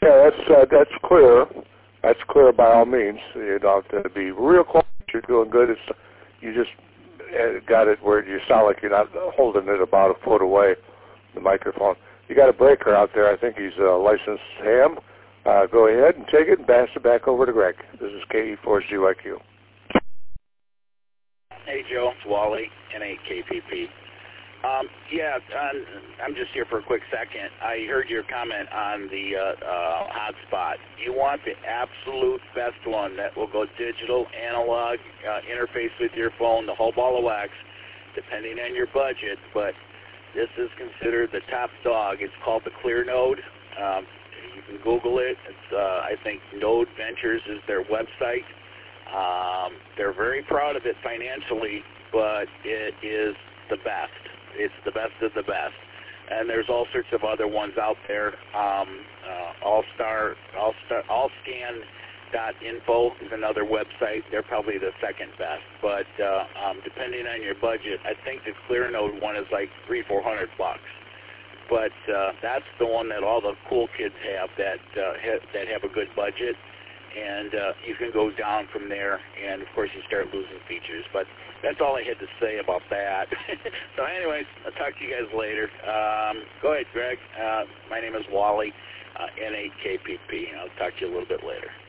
Yeah, that's clear. That's clear by all means. You don't have to be real close. You're doing good. You just got it where you sound like you're not holding it about a foot away, the microphone. You got a breaker out there. I think he's a licensed ham. Go ahead and take it and pass it back over to Greg. This is KE4CYQ. Hey, Joe. It's Wally, N8KPP. I'm just here for a quick second. I heard your comment on the hotspot. You want the absolute best one that will go digital, analog, interface with your phone, the whole ball of wax, depending on your budget. But this is considered the top dog. It's called the ClearNode. You can Google it. It's I think Node Ventures is their website. They're very proud of it financially, but it is the best. It's the best of the best. And there's all sorts of other ones out there. Allscan.info is another website. They're probably the second best. But depending on your budget, I think the ClearNode one is like $300-400. But that's the one that all the cool kids have that have a good budget. And you can go down from there, and of course you start losing features. But that's all I had to say about that. So anyways, I'll talk to you guys later. Go ahead, Greg. My name is Wally, N8KPP, and I'll talk to you a little bit later.